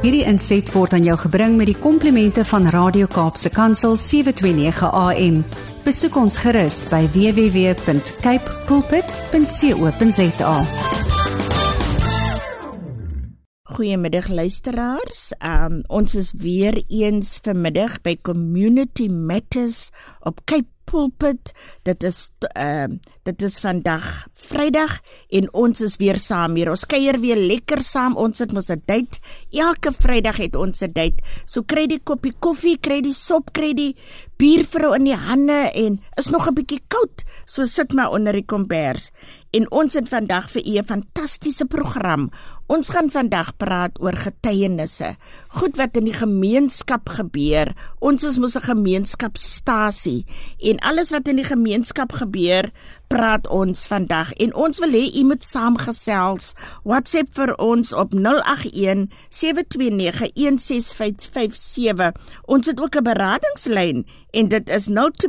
Hierdie inset word aan jou gebring met die komplimente van Radio Kaapse Kansel 729 AM. Besoek ons gerus by www.capepulpit.co.za. Goeiemiddag luisteraars, ons is weer eens vanmiddag by Community Matters op Cape Pulpit. Dit is vandag Vrydag en ons is weer saam hier. Ons kuier weer lekker saam, ons het mos 'n date. Elke Vrydag het ons 'n date. So kry die koppie koffie, kry die sop, kry die bier vir jou in die hande en is nog 'n bietjie koud. So sit maar onder die kombers. En ons het vandag vir u 'n fantastiese program. Ons gaan vandag praat oor getuienisse. Goed wat in die gemeenskap gebeur. Ons is mos 'n gemeenskapstasie. En alles wat in die gemeenskap gebeur, praat ons vandag. En ons wil hê u moet saamgesels. WhatsApp vir ons op 081-729-16557. Ons het ook 'n beradingslyn en dit is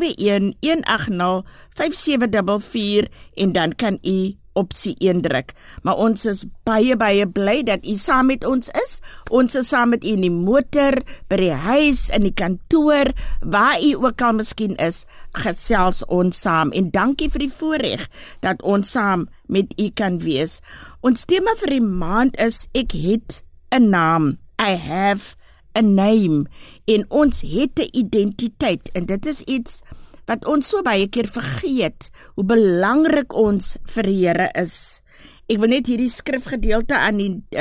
021-180-5744 en dan kan u opsie 1 druk. Maar ons is baie bly dat u saam met ons is. Ons is saam met u in die motor, by die huis, in die kantoor, waar u ook al miskien is, gesels ons saam. En dankie vir die voorreg dat ons saam met u kan wees. Ons tema vir die maand is ek het 'n naam. I have a name. En ons het 'n identiteit en dit is iets wat ons so baie keer vergeet, hoe belangrik ons vir die Here is. Ek wil net hierdie skrifgedeelte aan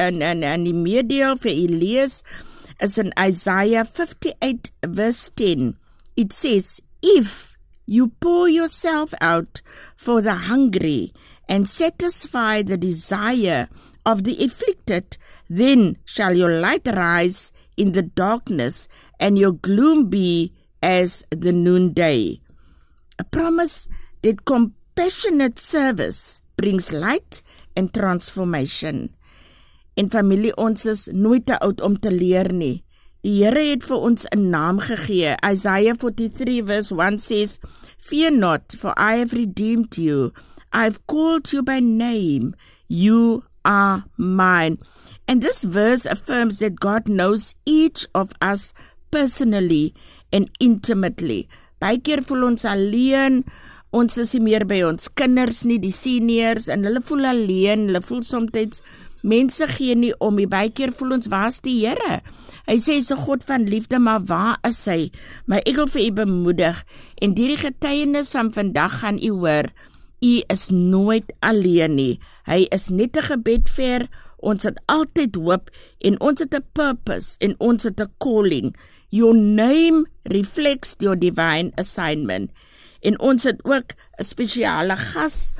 die meedeel vir u lees, is in Isaiah 58 verse 10. It says, if you pour yourself out for the hungry and satisfy the desire of the afflicted, then shall your light rise in the darkness and your gloom be as the noonday. A promise that compassionate service brings light and transformation. En familie, ons is nooit te oud om te leer nie. Die Here het vir ons 'n naam gegee. Isaiah 43 verse 1 says, fear not, for I have redeemed you. I have called you by name. You are mine. And this verse affirms that God knows each of us personally and intimately. Baie keer voel ons alleen, ons is nie meer by ons kinders nie, die seniors, en hulle voel alleen, hulle voel soms mense gee nie om nie, baie keer voel ons, waar is die Here? Hy sê, is 'n God van liefde, maar waar is hy? Maar ek wil vir u bemoedig, en die getuienis van vandag gaan u hoor, u is nooit alleen nie, hy is net 'n gebed ver, ons het altyd hoop, en ons het 'n purpose, en ons het 'n calling. Your name reflects your divine assignment. En ons het ook 'n spesiale gas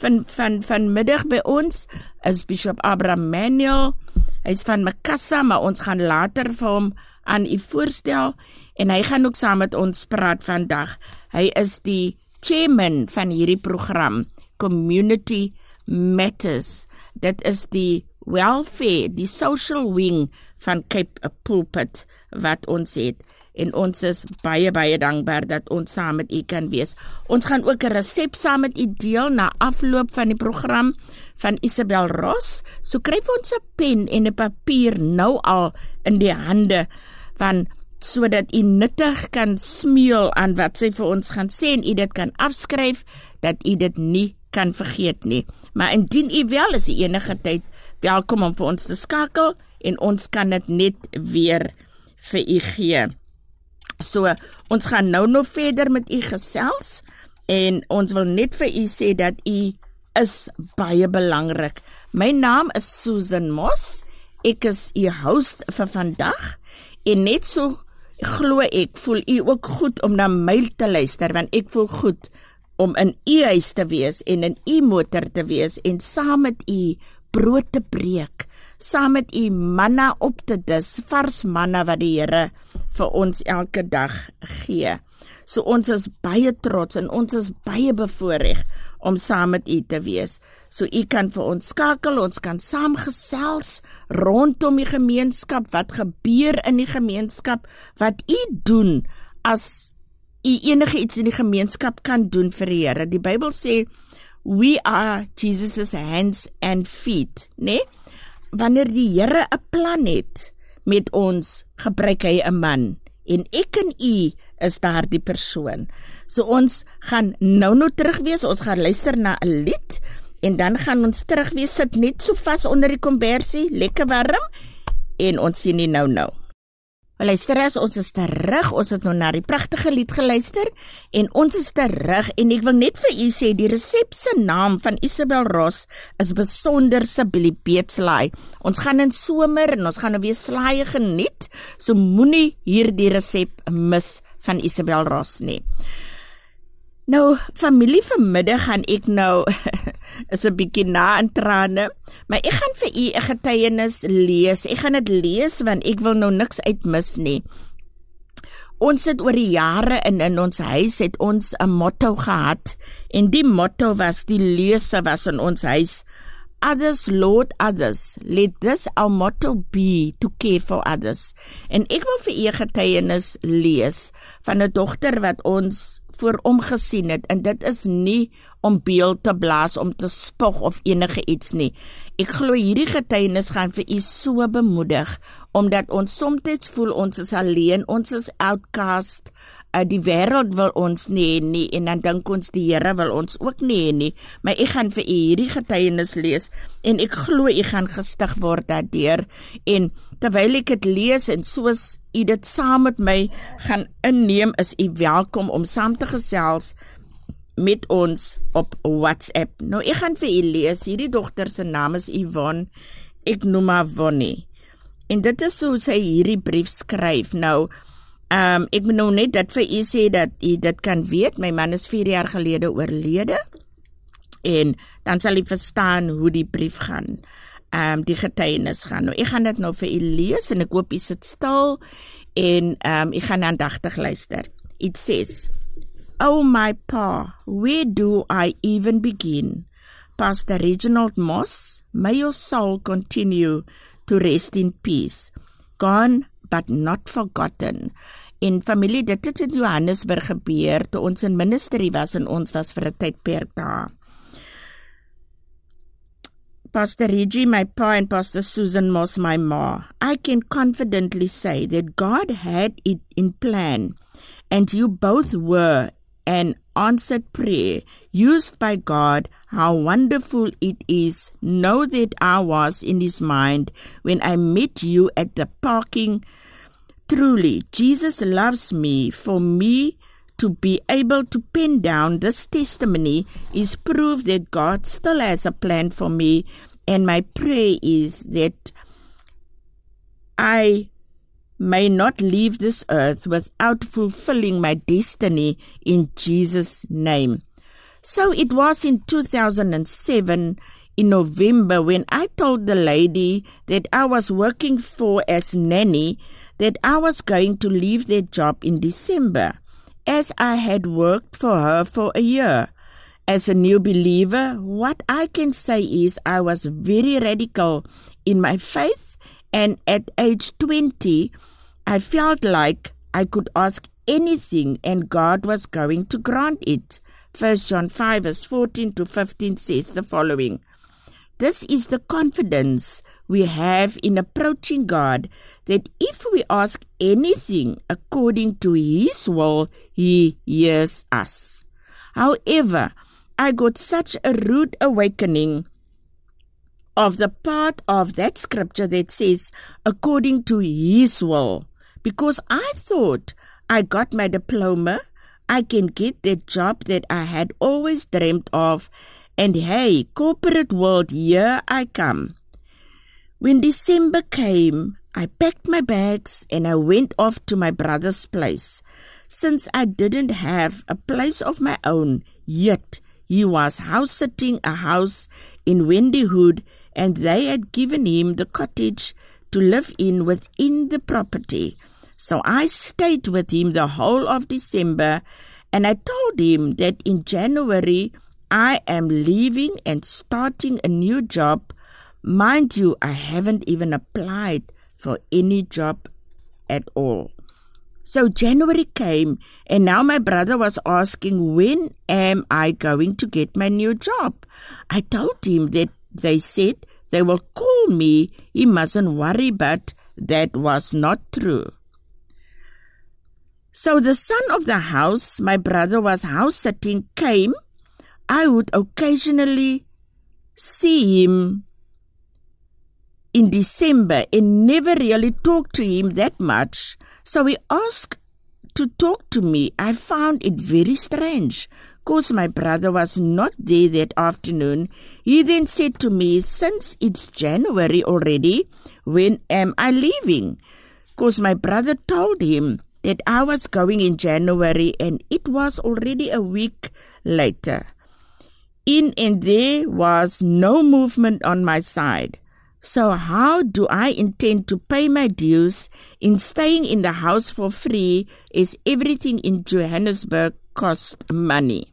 vanmiddag by ons, is Bishop Abraham Manuel. Hy is van Makassa, maar ons gaan later vir hom aan u voorstel, en hy gaan ook saam met ons praat vandag. Hy is die chairman van hierdie program, Community Matters. Dit is die welfare, die social wing van Cape Pulpit wat ons het, en ons is baie dankbaar dat ons saam met u kan wees. Ons gaan ook 'n resep saam met u deel na afloop van die program van Isabel Ross, so kry vir ons 'n pen en 'n papier nou al in die hande, sodat u nuttig kan smeel aan wat sy vir ons gaan sê, en u dit kan afskryf, dat u dit nie kan vergeet nie. Maar indien u wel is die enige tyd welkom om vir ons te skakel, en ons kan dit net weer vir u gee. So, ons gaan nou verder met u gesels, en ons wil net vir u sê dat u is baie belangrik. My naam is Susan Moss, ek is u host vir vandag, en net so glo ek, voel u ook goed om na my te luister, want ek voel goed om in u huis te wees, en in u motor te wees, en saam met u brood te breek, saam met u manna op te dis, vars manna wat die Here vir ons elke dag gee. So ons is baie trots en ons is baie bevoorreg om saam met u te wees. So u kan vir ons skakel, ons kan saam gesels rondom die gemeenskap, wat gebeur in die gemeenskap, wat u doen as u enige iets in die gemeenskap kan doen vir die Here. Die Bybel sê, we are Jesus' hands and feet, né? Wanneer die Here 'n plan het met ons gebruik hy 'n man. En ek en u is daar die persoon. So ons gaan nou terug wees, ons gaan luister na 'n lied, en dan gaan ons terug wees, sit net so vas onder die kombersie, lekker warm, en ons sien nie nou. Luisteras, ons is terug, ons het nou na die pragtige lied geluister, en ons is terug, en ek wil net vir u sê, die resep se naam van Isabel Ross is besonderse billybeetslaai. Ons gaan in somer, en ons gaan nou weer slaaie geniet, so moenie hier die resep mis van Isabel Ross nie. Nou, familie, vanmiddag gaan ek nou, is 'n bietjie na in trane, maar ek gaan vir u 'n getuienis lees. Ek gaan dit lees, want ek wil nou niks uitmis nie. Ons het oor die jare in ons huis, het ons 'n motto gehad, en die motto was, die lese was in ons huis, Others, Lord, others. Let this our motto be, to care for others. En ek wil vir u 'n getuienis lees, van 'n dogter wat ons voorom gesien het, en dit is nie om beeld te blaas, om te spog of enige iets nie. Ek glo hierdie getuienis gaan vir u so bemoedig, omdat ons soms voel ons is alleen, ons is outcast, die wêreld wil ons nie, en dan dink ons die Here wil ons ook nie, maar ek gaan vir u hierdie getuienis lees, en ek glo u gaan gestig word daardeur, en terwyl ek dit lees, en soos u dit saam met my gaan inneem, is u welkom om saam te gesels met ons op WhatsApp. Nou, ek gaan vir u lees, hierdie dogter se naam is Yvonne, ek noem haar Vonnie, en dit is hoe sy hierdie brief skryf. Nou, ek moet nou net dit vir u sê, dat u dit kan weet, my man is 4 jaar gelede oorlede, en dan sal u verstaan hoe die brief gaan, die getuienis gaan. Nou, ek gaan dit nou vir u lees, en ek hoop u sit stil, en ek gaan aandagtig luister. It says, Oh my Pa, where do I even begin? Pastor Reginald Moss, may your soul continue to rest in peace. Gone but not forgotten. En familie, dit het in Johannesburg gebeur, toe ons in ministerie was, en ons was vir 'n tydperk daar. Pastor Reggie, my pa, and Pastor Susan Moss, my ma, I can confidently say that God had it in plan, and you both were an answered prayer used by God. How wonderful it is. Know that I was in his mind when I met you at the parking. Truly, Jesus loves me. For me to be able to pen down this testimony is proof that God still has a plan for me, and my prayer is that I may not leave this earth without fulfilling my destiny in Jesus' name. So it was in 2007, in November, when I told the lady that I was working for as nanny, that I was going to leave that job in December, as I had worked for her for a year. As a new believer, what I can say is I was very radical in my faith, and at age 20, I felt like I could ask anything and God was going to grant it. 1 John 5 verse 14 to 15 says the following. This is the confidence we have in approaching God, that if we ask anything according to His will, He hears us. However, I got such a rude awakening of the part of that scripture that says, according to His will, because I thought I got my diploma, I can get that job that I had always dreamt of, and hey, corporate world, here I come. When December came, I packed my bags and I went off to my brother's place. Since I didn't have a place of my own, yet he was house-sitting a house in Wendyhood, and they had given him the cottage to live in within the property. So I stayed with him the whole of December, and I told him that in January I am leaving and starting a new job. Mind you, I haven't even applied for any job at all. So January came, and now my brother was asking, when am I going to get my new job? I told him that they said they will call me. He mustn't worry, but that was not true. So the son of the house, my brother was house sitting, came. I would occasionally see him in December and never really talk to him that much. So he asked to talk to me. I found it very strange, because my brother was not there that afternoon. He then said to me, since it's January already, when am I leaving? Because my brother told him that I was going in January and it was already a week later. And there was no movement on my side. So how do I intend to pay my dues in staying in the house for free, as everything in Johannesburg cost money?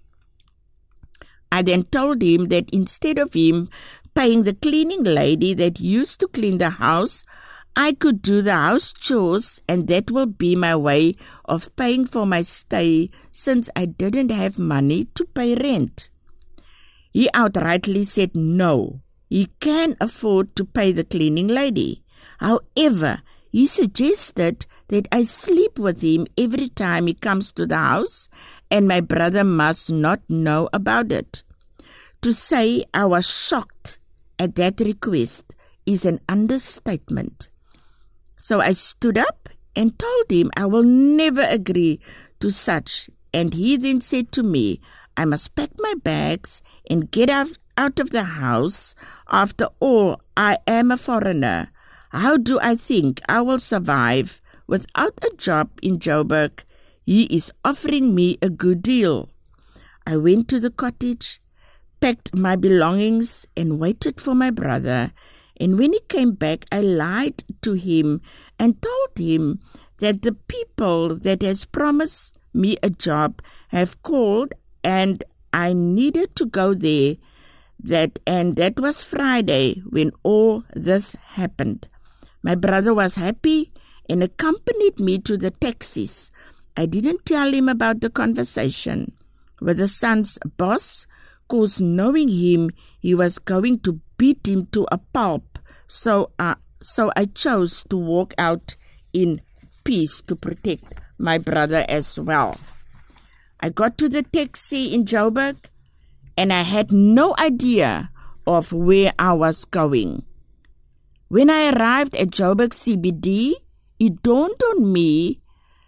I then told him that instead of him paying the cleaning lady that used to clean the house, I could do the house chores, and that will be my way of paying for my stay, since I didn't have money to pay rent. He outrightly said no. He can afford to pay the cleaning lady. However, he suggested that I sleep with him every time he comes to the house, and my brother must not know about it. To say I was shocked at that request is an understatement. So I stood up and told him I will never agree to such, and he then said to me, I must pack my bags and get out of the house. After all, I am a foreigner. How do I think I will survive without a job in Joburg? He is offering me a good deal. I went to the cottage, packed my belongings, and waited for my brother. And when he came back, I lied to him and told him that the people that has promised me a job have called and I needed to go there. That was Friday when all this happened. My brother was happy and accompanied me to the taxis. I didn't tell him about the conversation with the son's boss, because knowing him, he was going to beat him to a pulp. So I chose to walk out in peace to protect my brother as well. I got to the taxi in Joburg, and I had no idea of where I was going. When I arrived at Joburg CBD, it dawned on me,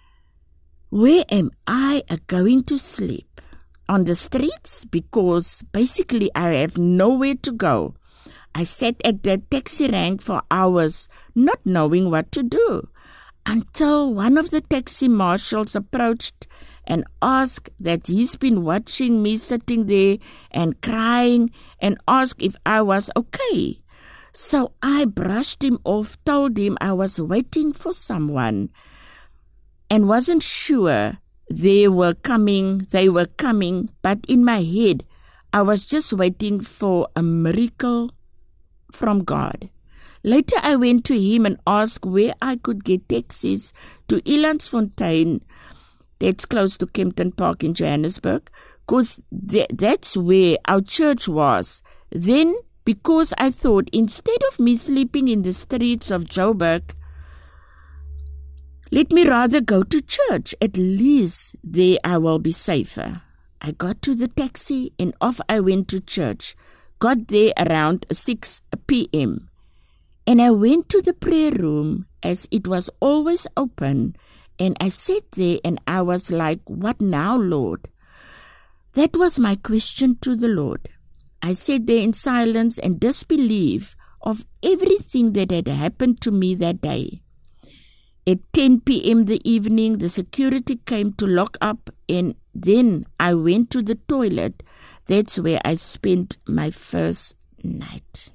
where am I going to sleep? On the streets? Because basically I have nowhere to go. I sat at the taxi rank for hours, not knowing what to do, until one of the taxi marshals approached and asked that he's been watching me sitting there and crying, and asked if I was okay. So I brushed him off, told him I was waiting for someone and wasn't sure they were coming, but in my head I was just waiting for a miracle from God. Later I went to him and asked where I could get taxis to Elandsfontein, that's close to Kempton Park in Johannesburg, because that's where our church was. Then, because I thought instead of me sleeping in the streets of Joburg, let me rather go to church. At least there I will be safer. I got to the taxi and off I went to church. Got there around 6 p.m. And I went to the prayer room as it was always open, and I sat there and I was like, what now, Lord? That was my question to the Lord. I sat there in silence and disbelief of everything that had happened to me that day. At 10 p.m. the evening, the security came to lock up, and then I went to the toilet. That's where I spent my first night.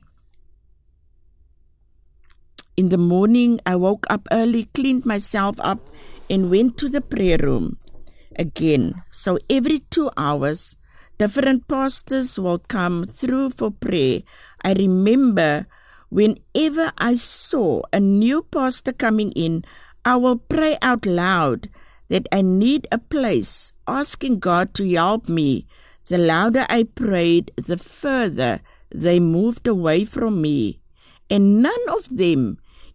In the morning, I woke up early, cleaned myself up, and went to the prayer room again. So every 2 hours, different pastors will come through for prayer. I remember whenever I saw a new pastor coming in, I will pray out loud that I need a place, asking God to help me. The louder I prayed, the further they moved away from me. And none of them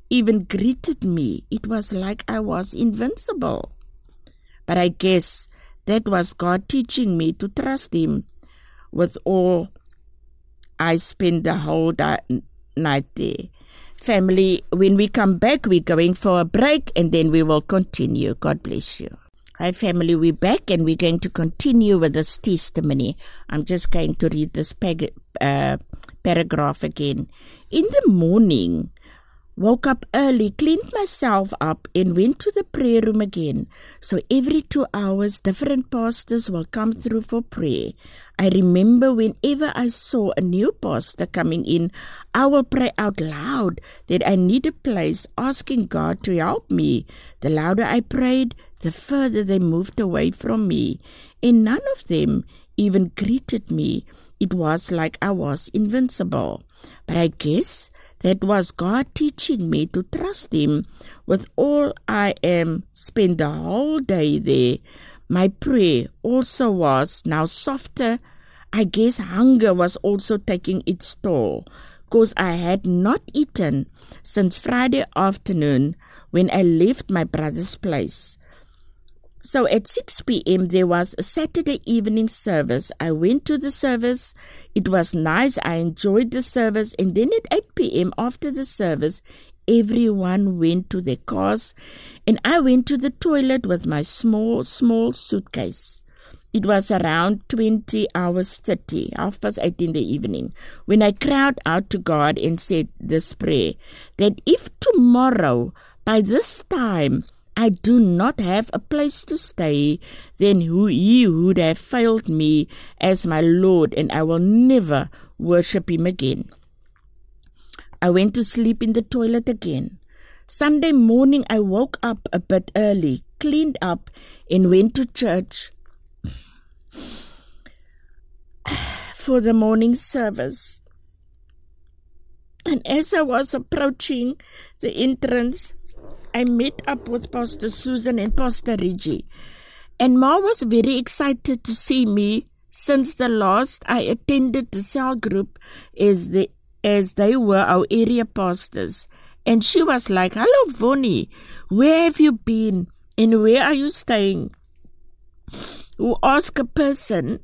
even greeted me. It was like I was invincible. But I guess that was God teaching me to trust Him with all. I spent the whole night there. Family, when we come back, we're going for a break and then we will continue. God bless you. Hi family, we're back and we're going to continue with this testimony. I'm just going to read this paragraph again. In the morning, woke up early, cleaned myself up and went to the prayer room again. So every 2 hours, different pastors will come through for prayer. I remember whenever I saw a new pastor coming in, I will pray out loud that I need a place, asking God to help me. The louder I prayed, the further they moved away from me. And none of them even greeted me. It was like I was invincible. But I guess that was God teaching me to trust Him with all I am. Spend the whole day there. My prayer also was now softer. I guess hunger was also taking its toll, because I had not eaten since Friday afternoon when I left my brother's place. So at 6 p.m. there was a Saturday evening service. I went to the service. It was nice. I enjoyed the service. And then at 8 p.m. after the service, everyone went to their cars. And I went to the toilet with my small suitcase. It was around 20 hours 30, 8:30 in the evening, when I cried out to God and said this prayer, that if tomorrow by this time I do not have a place to stay, then He would have failed me as my Lord, and I will never worship Him again. I went to sleep in the toilet again. Sunday morning I woke up a bit early, cleaned up, and went to church for the morning service. And as I was approaching the entrance, I met up with Pastor Susan and Pastor Reggie. And Ma was very excited to see me since the last I attended the cell group as they were our area pastors. And she was like, "Hello, Vonnie, where have you been and where are you staying?" Who asked a person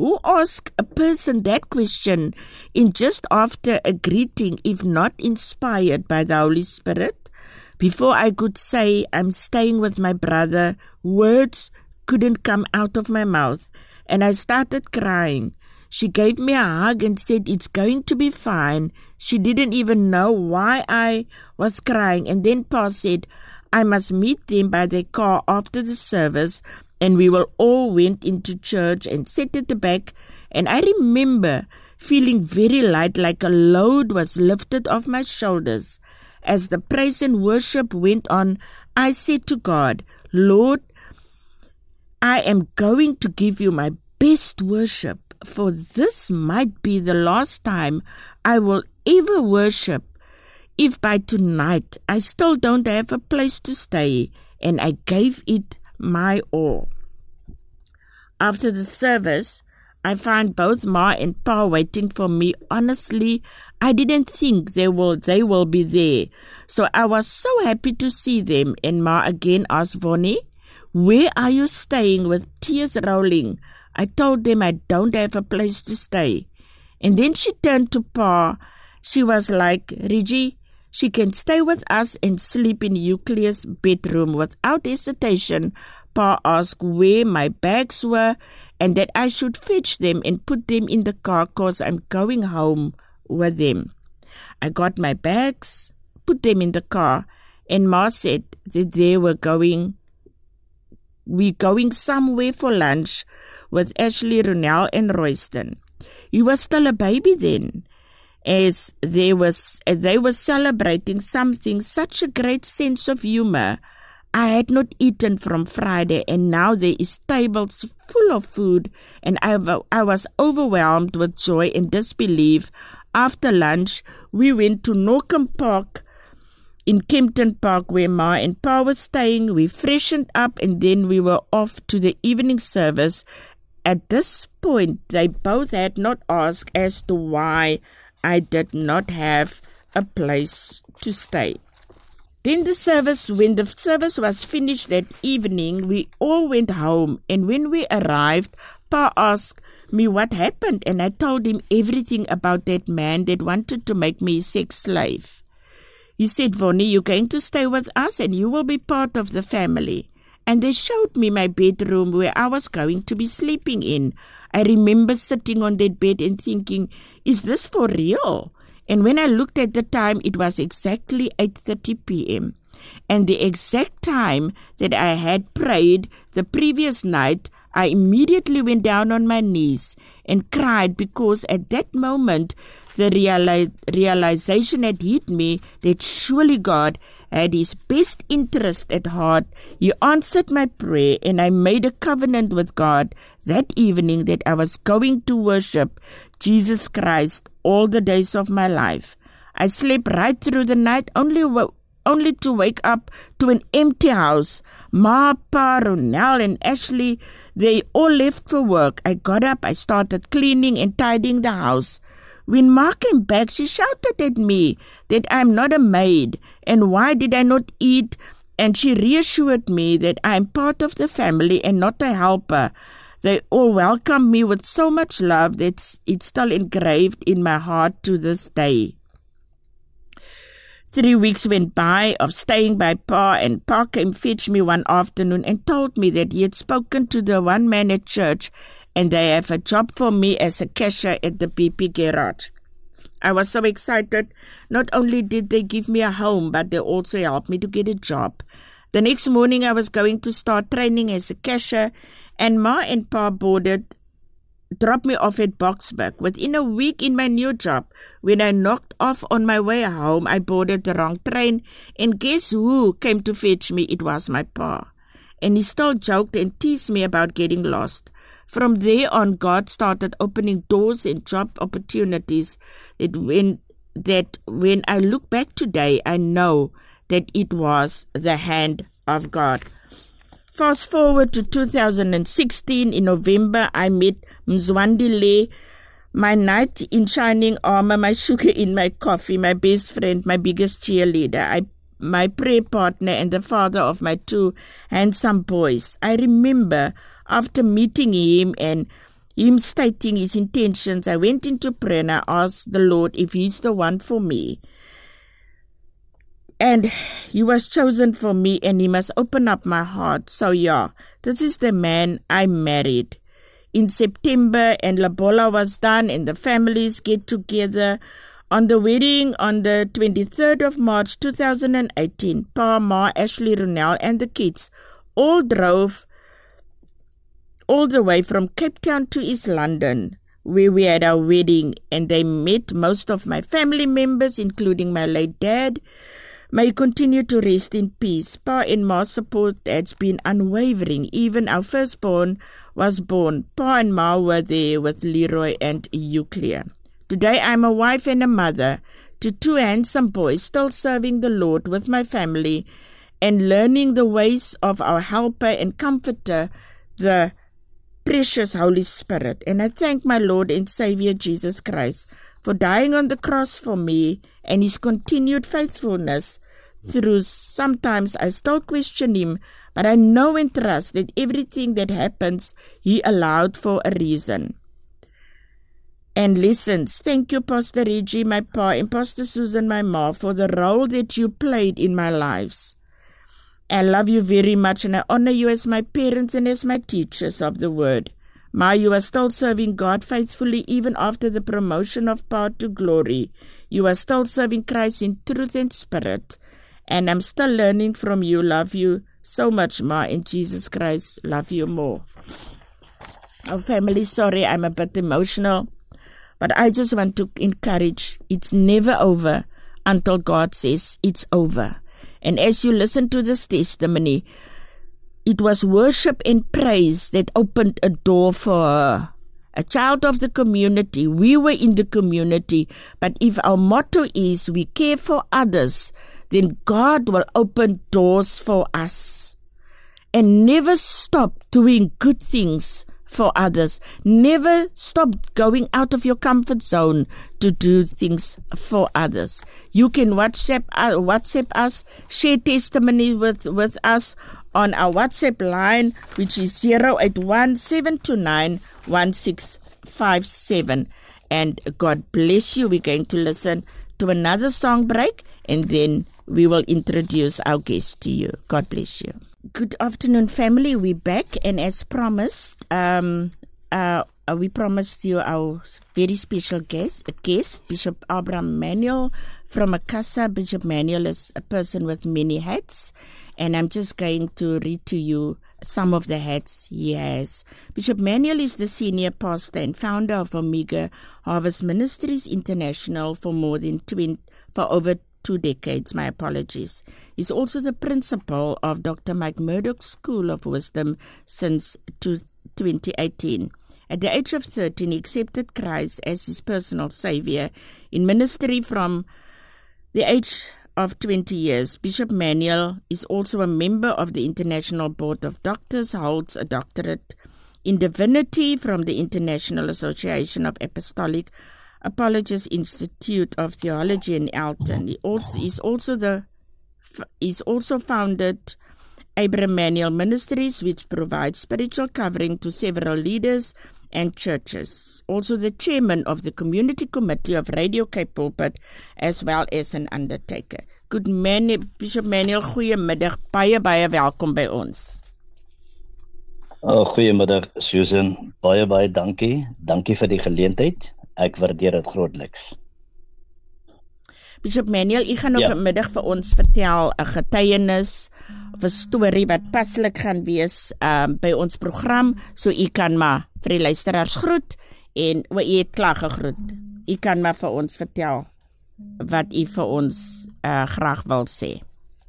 that question in just after a greeting, if not inspired by the Holy Spirit? Before I could say I'm staying with my brother, words couldn't come out of my mouth, and I started crying. She gave me a hug and said it's going to be fine. She didn't even know why I was crying. And then Pa said I must meet them by their car after the service, and we all went into church and sat at the back. And I remember feeling very light, like a load was lifted off my shoulders. As the praise and worship went on, I said to God, "Lord, I am going to give you my best worship, for this might be the last time I will ever worship. If by tonight I still don't have a place to stay," and I gave it my all. After the service, I found both Ma and Pa waiting for me. Honestly, I didn't think they will be there. So I was so happy to see them. And Ma again asked Vonnie, "Where are you staying?" With tears rolling, I told them I don't have a place to stay. And then she turned to Pa. She was like, "Reggie, she can stay with us and sleep in Euclid's bedroom." Without hesitation, Pa asked where my bags were and that I should fetch them and put them in the car because I'm going home with them. I got my bags, put them in the car, and Ma said that we're going somewhere for lunch with Ashley, Ronell, and Royston. He was still a baby then, as they were celebrating something, such a great sense of humor. I had not eaten from Friday, and now there is tables full of food, and I was overwhelmed with joy and disbelief. After lunch, we went to Norcombe Park in Kempton Park, where Ma and Pa were staying. We freshened up, and then we were off to the evening service. At this point, they both had not asked as to why I did not have a place to stay. Then when the service was finished that evening, we all went home, and when we arrived, Pa asked me what happened, and I told him everything about that man that wanted to make me his sex slave. He said, Vonnie, you're going to stay with us and you will be part of the family. And they showed me my bedroom where I was going to be sleeping in. I remember sitting on that bed and thinking, is this for real? And when I looked at the time, it was exactly 8:30 p.m. And the exact time that I had prayed the previous night, I immediately went down on my knees and cried, because at that moment the realization had hit me that surely God had His best interest at heart. He answered my prayer, and I made a covenant with God that evening that I was going to worship Jesus Christ all the days of my life. I slept right through the night, only to wake up to an empty house. Ma, Pa, Ronel and Ashley, they all left for work. I got up, I started cleaning and tidying the house. When Ma came back, she shouted at me that I'm not a maid and why did I not eat, and she reassured me that I'm part of the family and not a helper. They all welcomed me with so much love that it's still engraved in my heart to this day. 3 weeks went by of staying by Pa, and Pa came fetch me one afternoon and told me that he had spoken to the one man at church and they have a job for me as a cashier at the BP garage. I was so excited. Not only did they give me a home, but they also helped me to get a job. The next morning I was going to start training as a cashier, and Ma and Pa dropped me off at Boksburg. Within a week in my new job, when I knocked off on my way home, I boarded the wrong train, and guess who came to fetch me? It was my Pa. And he still joked and teased me about getting lost. From there on, God started opening doors and job opportunities that when I look back today, I know that it was the hand of God. Fast forward to 2016, in November, I met Mzwandile, my knight in shining armor, my sugar in my coffee, my best friend, my biggest cheerleader, my prayer partner, and the father of my 2 handsome boys. I remember after meeting him and him stating his intentions, I went into prayer and I asked the Lord if He's the one for me. And He was chosen for me, and He must open up my heart. So yeah, this is the man I married. In September, and Labola was done, and the families get together. On the wedding on the 23rd of March 2018, Pa, Ma, Ashley, Ronel, and the kids all drove all the way from Cape Town to East London, where we had our wedding, and they met most of my family members, including my late dad. May he continue to rest in peace. Pa and Ma's support has been unwavering. Even our firstborn was born. Pa and Ma were there with Leroy and Euclid. Today I'm a wife and a mother to 2 handsome boys, still serving the Lord with my family and learning the ways of our helper and comforter, the precious Holy Spirit. And I thank my Lord and Savior Jesus Christ for dying on the cross for me and His continued faithfulness through. Sometimes I still question Him, but I know and trust that everything that happens He allowed for a reason. And lessons. Thank you, Pastor Reggie, my Pa, and Pastor Susan, my Ma, for the role that you played in my lives. I love you very much, and I honor you as my parents and as my teachers of the Word. Ma, you are still serving God faithfully even after the promotion of Pa to glory. You are still serving Christ in truth and spirit. And I'm still learning from you. Love you so much, Ma, and Jesus Christ love you more. Oh, family, sorry, I'm a bit emotional. But I just want to encourage, it's never over until God says it's over. And as you listen to this testimony, it was worship and praise that opened a door for her. A child of the community, we were in the community, but if our motto is we care for others, then God will open doors for us. And never stop doing good things for others. Never stop going out of your comfort zone to do things for others. You can WhatsApp us, share testimony with us on our WhatsApp line, which is 081-729-1657. And God bless you. We're going to listen to another song break, and then we will introduce our guest to you. God bless you. Good afternoon, family. We're back, and as promised, we promised you our very special guest, Bishop Abraham Manuel from Akasa. Bishop Manuel is a person with many hats, and I'm just going to read to you some of the hats he has. Bishop Manuel is the senior pastor and founder of Omega Harvest Ministries International for over 2 decades. My apologies. He's also the principal of Dr. Mike Murdoch's School of Wisdom since 2018. At the age of 13, he accepted Christ as his personal savior. In ministry from the age of 20 years, Bishop Manuel is also a member of the International Board of Doctors, holds a doctorate in divinity from the International Association of Apostolic Apologists Institute of Theology in Alton. He also founded Abraham Manuel Ministries, which provides spiritual covering to several leaders and churches. Also the chairman of the Community Committee of Radio Cape Pulpit, as well as an undertaker. Bishop Manuel, goeiemiddag. Baie welkom by ons. Goeiemiddag, Susan. Baie dankie. Dankie vir die geleentheid. Ek waardeer dit grootliks. Bishop Manuel, u gaan vanmiddag vir ons vertel 'n getuienis of 'n storie wat paslik gaan wees by ons program, so u kan maar vir die luisteraars groet en u het klaar gegroet. U kan maar vir ons vertel wat u vir ons graag wil sê.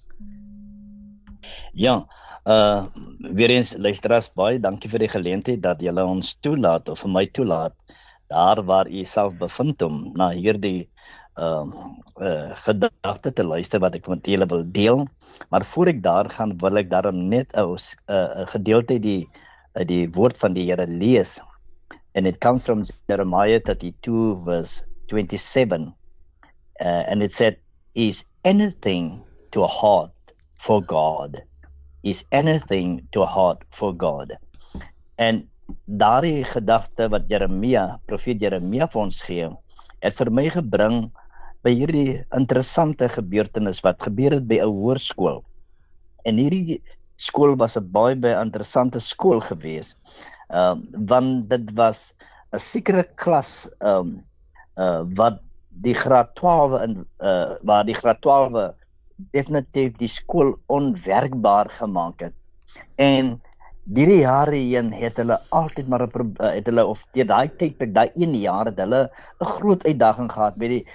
Ja, weer eens luisteraars, baie dankie vir die geleentheid dat julle ons toelaat of vir my toelaat daar waar u self bevind om na hierdie gedagte te luister wat ek met julle wil deel. Maar voor ek daar gaan, wil ek daarom net 'n gedeelte die woord van die Here lees. And it comes from Jeremiah 32 verse 27. And it said, is anything too hard for God? Is anything too hard for God? En daardie gedagte wat profeet Jeremia vir ons gee, het vir my gebring by hierdie interessante gebeurtenis wat gebeur het by 'n hoërskool. En hierdie skool was 'n baie interessante skool gewees, want dit was 'n sekere klas wat die graad 12 waar die graad 12 definitief die skool onwerkbaar gemaak het. En die jare heen het hulle altyd maar of deur daai tydperk, daai 1 jaar het hulle 'n groot uitdaging gehad by die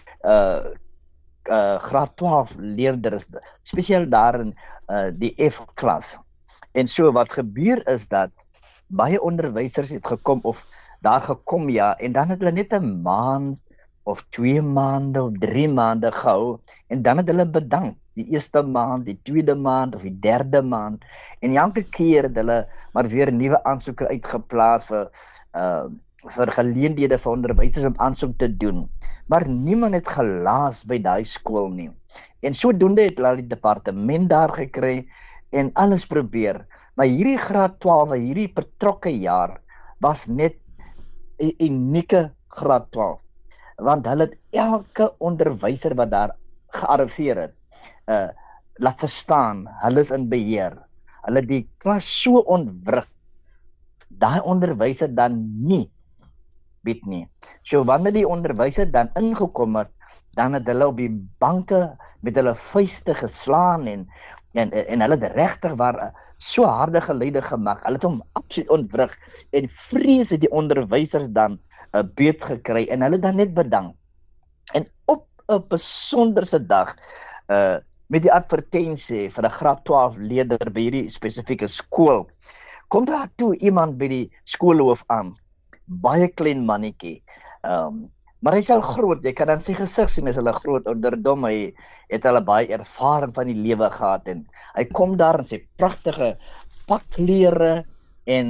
graad 12 leerders, spesiaal daar in die F-klas. En so wat gebeur is dat baie onderwysers het gekom en dan het hulle net 'n maand of 2 maande of 3 maande gehou en dan het hulle bedank. Die eerste maand, die tweede maand of die derde maand. En elke keer het hulle maar weer nuwe aansoeke uitgeplaas vir geleenthede vir onderwysers om aansoek te doen. Maar niemand het gelaas by daai skool nie. En sodoende het hulle die departement daar gekry en alles probeer. Maar hierdie graad 12, hierdie betrokke jaar, was net 'n unieke graad 12. Want hulle het elke onderwyser wat daar gearriveer het, laat verstaan, hulle is in beheer. Hulle die klas so ontwrig, daai onderwyser dan nie, weet nie. So wanneer die onderwyser dan ingekom het, dan het hulle op die banke met hulle vuiste geslaan en hulle het regtig waar so harde geluide gemaak. Hulle het hom absoluut ontwrig en vrees het die onderwysers dan 'n beet gekry en hulle dan net bedank. En op 'n besonderse dag, met die advertensie vir 'n graad 12 leerder by hierdie spesifieke skool, kom daar toe iemand by die skoolhoof aan, baie klein mannetjie, maar hy is al groot, jy kan dan sy gesig sien, is hulle groot ouderdom, hy het hulle baie ervaring van die lewe gehad, en hy kom daar in sy pragtige pakklere, en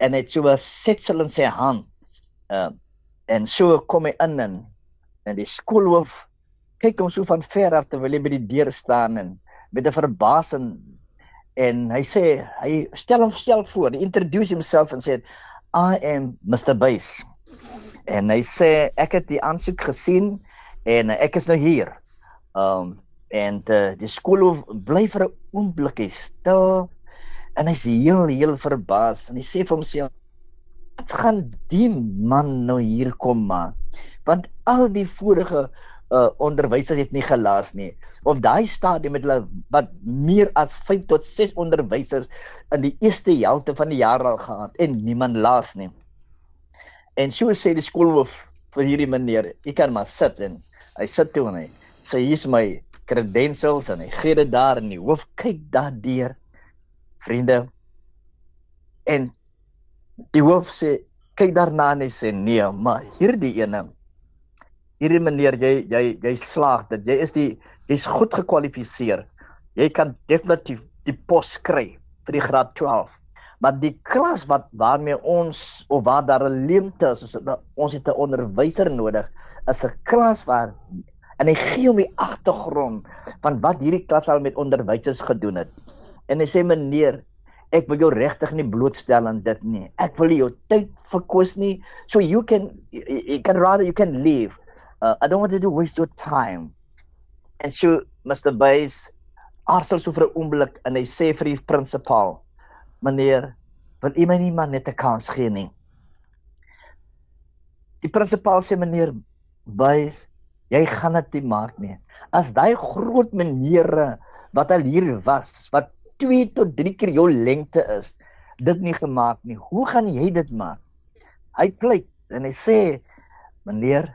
en hy het so 'n setsel in sy hand. En so kom hy in en die skoolhoof kyk hom so van ver af terwyl hy by die deur staan en met 'n verbasing en hy sê, hy stel homself voor, hy introduce himself en sê, I am Mr. Buys. En hy sê, ek het die aansoek gesien en ek is nou hier. En die skoolhoof bly vir 'n oombliekie stil en hy's heel verbaas en hy sê vir homself, wat gaan die man nou hier kom maak? Want al die vorige onderwysers het nie gelaas nie. Op daai stadium het hulle wat meer as 5 tot 6 onderwysers in die eerste helfte van die jaar al gehad en niemand laas nie. En so sê die skoolhoof vir hierdie meneer, jy kan maar sit en hy sit toe en hy sê, hier is my credentials en hy gee dit daar en die hoof kyk daardeur, vriende, en die hoof sê, kyk daarna en hy sê, nee, maar hierdie meneer, jy slaag dit, jy's goed gekwalifiseer, jy kan definitief die pos kry vir die graad 12, maar die klas waarmee ons, of waar daar 'n leemte is, ons het 'n onderwyser nodig, is 'n klas waar, en hy gee hom die agtergrond van wat hierdie klas al met onderwysers gedoen het, en hy sê, meneer, ek wil jou regtig nie blootstel aan dit nie, ek wil jou tyd verkwis nie, so you can leave, I don't want you to waste your time. En so, Mr. Buys aarzel so vir 'n oomblik en hy sê vir die prinsipaal, meneer, wil u my nie maar net 'n kans gee nie? Die prinsipaal sê, meneer Buys, jy gaan dit nie maak nie. As daai groot menere wat al hier was, wat 2 tot 3 keer jou lengte is, dit nie gemaak nie, hoe gaan jy dit maak? Hy pleit en hy sê, meneer,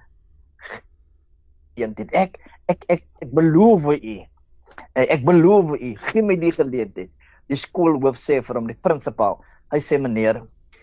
ek beloof u, gee my die geleentheid. Die skoolhoof sê vir hom, die prinsipaal, hy sê, meneer,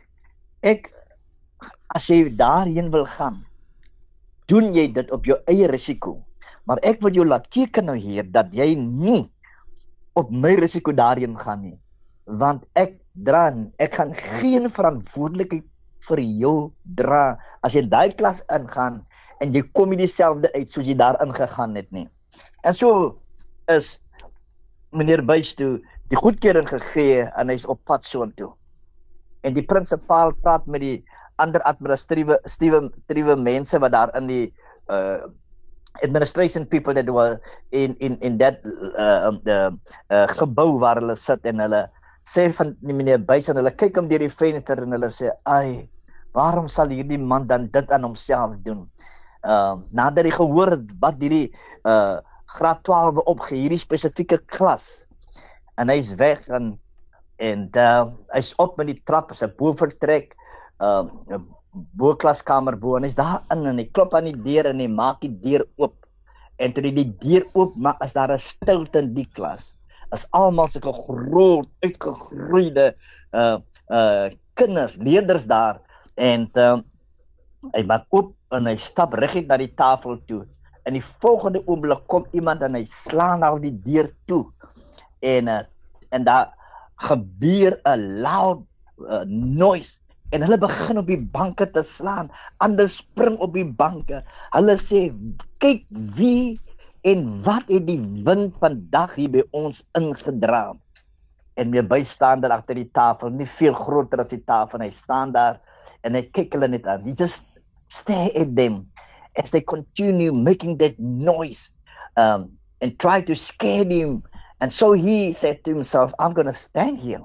as jy daarheen wil gaan, doen jy dit op jou eie risiko, maar ek wil jou laat teken nou hier, dat jy nie op my risiko daarheen gaan nie, want ek gaan geen verantwoordelikheid vir jou dra, as jy daai klas ingaan, en jy kom nie dieselfde uit, soos jy daar ingegaan het nie. En so is meneer Buys toe die goedkeuring gegee, en hy is op pad soontoe. En die prinsipaal praat met die ander administratiewe mense, wat daar in die administration people that were in that gebou waar hulle sit, en hulle sê van die meneer Buys, en hulle kyk hom deur die venster, en hulle sê, ai, waarom sal hierdie man dan dit aan homself doen? Nadat hy gehoor het wat hierdie graad 12 opgee, hierdie spesifieke klas, en hy is weg, en hy is op met die trap, is 'n boventrek, boeklaskamer bo, en hy is daar in, en hy klop aan die deur, en hy maak die deur oop, en toe hy die deur oop maak, is daar 'n stilte in die klas, is almal sulke groot, uitgegroeide kinders, leerders daar, en hy maak oop, en hy stap reguit na die tafel toe, en die volgende oomblik kom iemand, en hy slaan al die deur toe, en daar gebeur 'n loud noise, en hulle begin op die banke te slaan, ander spring op die banke, hulle sê, kyk wie en wat het die wind vandag hier by ons ingedra, en my bystaan daar agter die tafel, nie veel groter as die tafel, en hy staan daar, en hy kyk hulle net aan, he just stare at them, as they continue making that noise, and try to scare him, and so he said to himself, I'm going to stand here.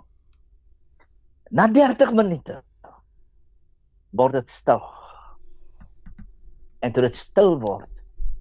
Na 30 minute, word het stil. En toe dit stil word,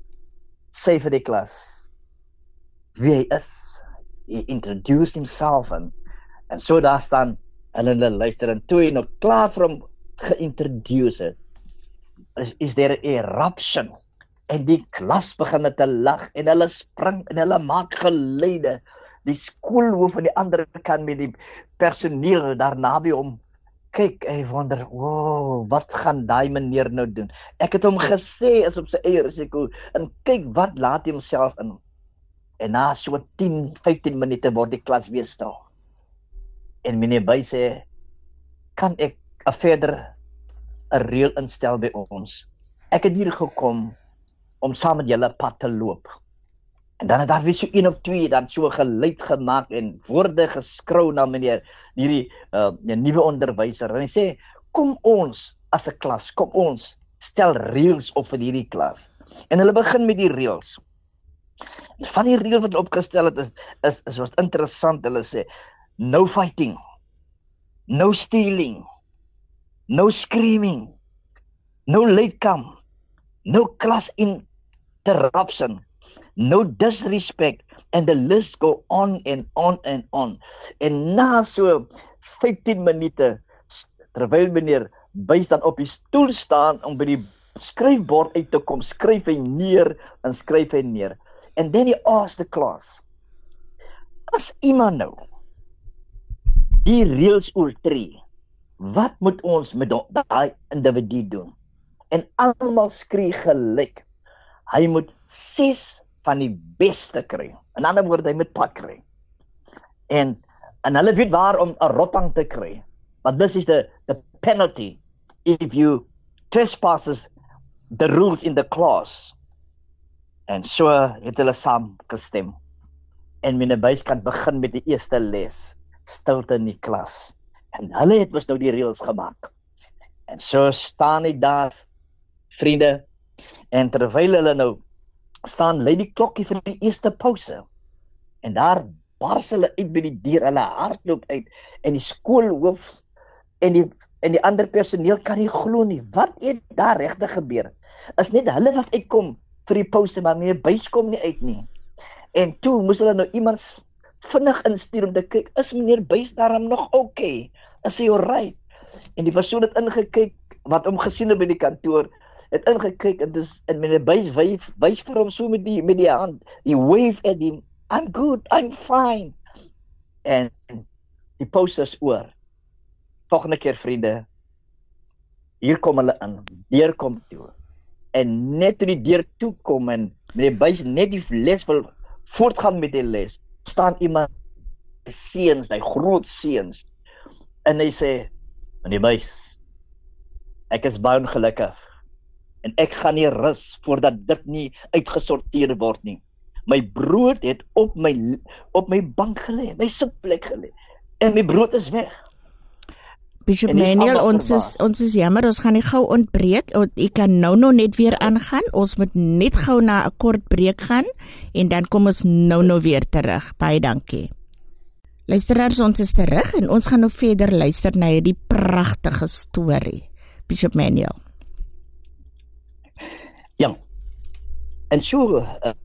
sê vir die klas, wie hy is, he introduced himself, en so daar staan, hulle luister, en toe hy nog klaar vir hom geïntroduce het, is there an eruption, en die klas begin te lag, en hulle spring, en hulle maak geluide, die skoolhoof aan die ander kant met die personeel daar naby hom, kyk, hy wonder, wow, wat gaan daai meneer nou doen? Ek het hom gesê, is op sy eie risiko, en kyk, wat laat hy homself in? En na so 10, 15 minute word die klas weer stil. En meneer Buys sê, kan ek verder 'n reël instel by ons. Ek het hier gekom om saam met julle pad te loop. En dan het daar weer so 1 of 2 dan so geluid gemaak en woorde geskrou na meneer hierdie nuwe onderwyser. En hy sê, kom ons as 'n klas, kom ons stel reëls op vir hierdie klas. En hulle begin met die reëls. Van die reëls wat opgestel het is wat interessant. Hulle sê, no fighting, no stealing, no screaming, no late come, no class interruption, no disrespect, and the list go on and on and on. En na so 15 minute, terwyl meneer Buys dan op die stoel staan om by die skryfbord uit te kom, skryf hy neer en skryf hy neer. And then he asked the class, as iemand nou die reëls oortree, wat moet ons met daai individu doen? En almal skree gelyk. Hy moet 6 van die beste kry. In ander woorde, hy moet pak kry. En hulle weet waar om 'n rotang te kry. But this is the penalty if you trespasses the rules in the class. En so het hulle saam gestem. En meneer Buys kan begin met die eerste les, stilte in die klas. En hulle het nou die reëls gemaak. En so staan hy daar, vriende, en terwyl hulle nou staan, lei die klokkie vir die eerste pause. En daar bars hulle uit by die deur, hulle hardloop uit, en die skoolhoof en die ander personeel kan nie glo nie. Wat het daar regtig gebeur? Is net hulle wat uitkom vir die pause, maar meneer Buys kom nie uit nie. En toe moes hulle nou iemand vinnig instuur om te kyk, is meneer Buys daarom nog okay? Is hy alright? En die persoon het ingekyk, wat hom gesien het by die kantoor, het ingekyk en meneer Buys wys vir hom so met die hand, die wave at him, I'm good, I'm fine. En die pause is oor. Volgende keer, vriende, hier kom hulle in, deur kom toe. En net toe die deur toe kom en meneer Buys net die les wil voortgaan met die les, staan iemand, seuns, die groot seuns, en hy sê, meneer Buys, ek is baie ongelukkig, en ek gaan nie rus voordat dit nie uitgesorteer word nie. My brood het op my bank gelê, my sitplek gelê, en my brood is weg. Bishop Manuel, ons is jammer, ons gaan nie gou ontbreek. Ek kan nou net weer aangaan. Ons moet net gou na 'n kort breek gaan en dan kom ons nou weer terug. Baie dankie. Luisteraars, ons is terug en ons gaan nou verder luister na hierdie pragtige storie. Bishop Manuel. Ja. En so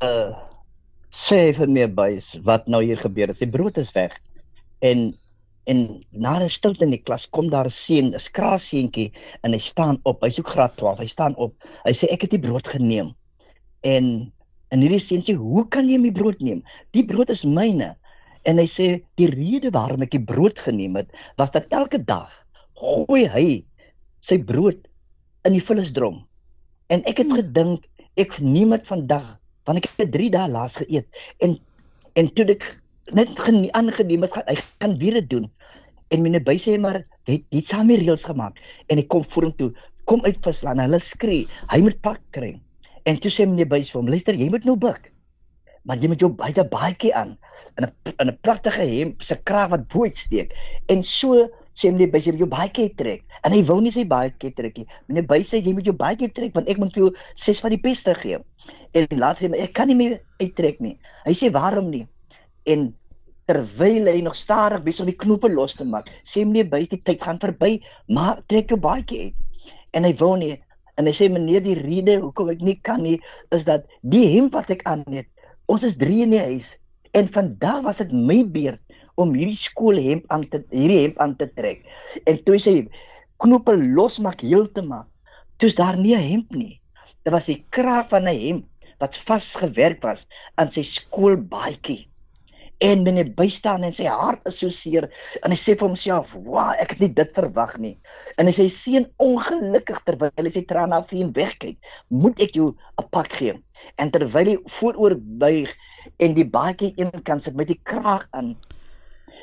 sê vir my Buys wat nou hier gebeur het. Sy brood is weg. En na 'n stilte in die klas kom daar 'n seun, 'n skraasseentjie, en hy staan op. Hy's ook graad 12. Hy staan op. Hy sê ek het die brood geneem. En hierdie seun sê, "Hoe kan jy my brood neem? Die brood is myne." En hy sê die rede waarom ek die brood geneem het, was dat elke dag gooi hy sy brood in die vullisdrom. En ek het gedink ek neem dit vandag, want ek het 3 dae laas geëet. En toe ek net aangeneem het, hy kan weer dit doen. En meneer Buys sê maar, hy het saam die reëls gemaak. En ek kom voor hom toe, kom uit Visland, hulle skree, hy moet pak kry. En toe sê meneer Buys vir hom, luister, jy moet nou buk, maar jy moet jou baadjie aan, in 'n pragtige hemp, sy kraag wat bo uitsteek. En so sê meneer Buys, jy moet jou baadjie trek. En hy wou nie sy baadjie trek nie. Meneer Buys sê, jy moet jou baadjie trek, want ek moet vir jou 6 van die beste gee. En later sê hy, ek kan nie meer uittrek nie. Hy sê, waarom nie? En terwyl hy nog stadig besig om die knope los te maak, sê meneer Buys, die tyd gaan verby, maar trek jou baadjie uit. En hy wou nie. En hy sê, meneer, die rede hoekom ek nie kan nie, is dat die hemp wat ek aan het, ons is 3 in die huis, en vandag was dit my beurt om hierdie skoolhemp aan te trek. En toe sy knope losmaak heeltemal, toe is daar nie 'n hemp nie. Dit was die kraag van 'n hemp wat vasgewerk was aan sy skoolbaadjie. En meneer Buys staan en sy hart is so seer, en hy sê vir homself, "Wow, ek het nie dit verwag nie." En hy sê, "Seun, ongelukkig terwyl hy sy trane afvee en wegkyk, moet ek jou 'n pak gee." En terwyl hy vooroor buig en die baadjie eenkant sit met die kraag aan,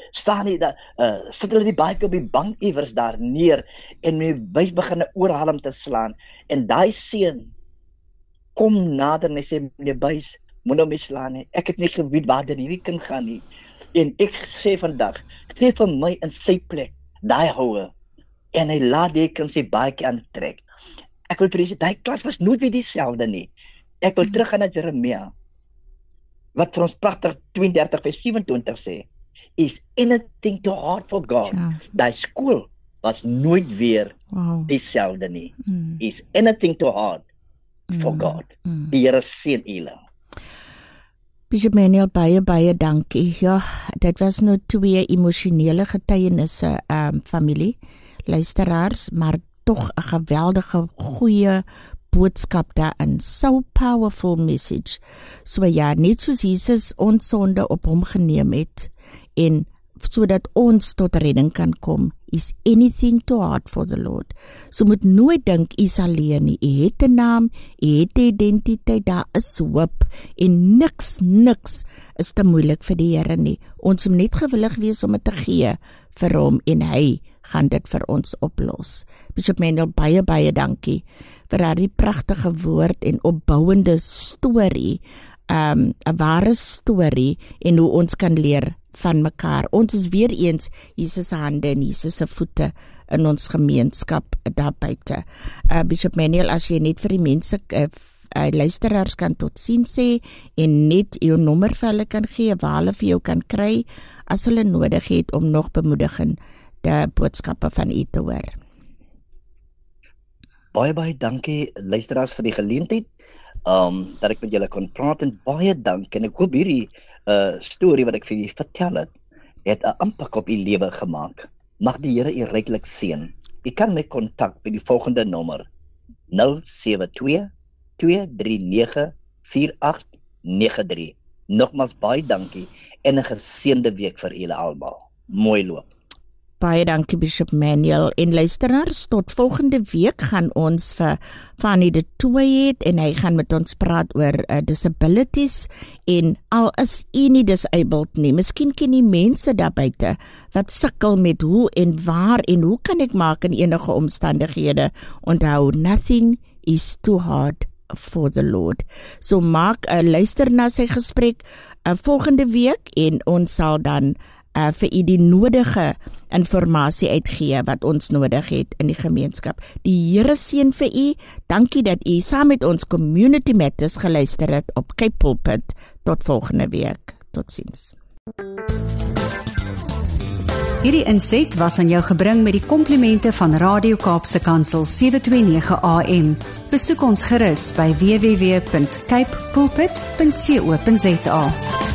staan hy daar, sit hulle die baadjie op die bank iewers daar neer en my buis begin oorhaal om te slaan en daai seun kom nader en hy sê meneer Buys, moet nou my slaan nie. Ek het nie geweet waar dit hierdie kind gaan nie. En ek sê vandag, gee vir my in sy plek daai houe en hy laat die kind sy baadjie aantrek. Ek wil vir daai klas was nooit weer dieselfde nie. Ek wil terug gaan na Jeremia wat vir ons pragtig 32:27 sê, is anything too hard for God. Daai skool was nooit weer dieselfde nie. Is anything too hard for God. Die Here seën julle. Bishop Manuel, baie dankie. Ja, dit was nou 2 emosionele getuienisse, familie, luisteraars, maar tog 'n geweldige goeie boodskap daarin. So powerful message. So ja, net soos Jesus ons sonde op hom geneem het en sodat ons tot redding kan kom, is anything too hard for the Lord. So moet nooit dink u is alleen nie. U het 'n naam, u het 'n identiteit, daar is hoop en niks is te moeilik vir die Here nie. Ons moet net gewillig wees om dit te gee vir hom en hy gaan dit vir ons oplos. Bishop Manuel, baie dankie vir daardie pragtige woord en opbouende storie, 'n ware storie en hoe ons kan leer van mekaar. Ons is weer eens Jesus se hande en Jesus se voete in ons gemeenskap daar buite. Bishop Manuel, as jy net vir die mense luisteraars kan totsiens sê en net jou nommer vir hulle kan gee waar hulle vir jou kan kry as hulle nodig het om nog bemoedigende boodskappe van u te hoor. Baie dankie luisteraars vir die geleentheid dat ek met julle kon praat en baie dankie en ek hoop hierdie storie wat ek vir julle vertel het 'n impak op u lewe gemaak. Mag die Here u ryklik seën. U kan my kontak by die volgende nommer 072 239 4893. Nogmaals baie dankie en 'n geseënde week vir julle almal. Mooi loop. Baie dankie Bishop Manuel en luisteraars, tot volgende week gaan ons vir Fanny de Tooy het en hy gaan met ons praat oor disabilities en al is u nie disabled nie, miskien ken jy mense daar buite wat sukkel met hoe en waar en hoe kan ek maak in enige omstandighede. Onthou, nothing is too hard for the Lord. So maak 'n luister na sy gesprek volgende week en ons sal dan vir u die nodige informasie uitgee wat ons nodig het in die gemeenskap. Die Here seën vir u. Dankie dat u saam met ons Community Matters geluister het op Cape Pulpit. Tot volgende week. Totsiens. Hierdie inset was aan jou gebring met die komplimente van Radio Kaapse Kansel 729 AM. Besoek ons gerus by www.capepulpit.co.za.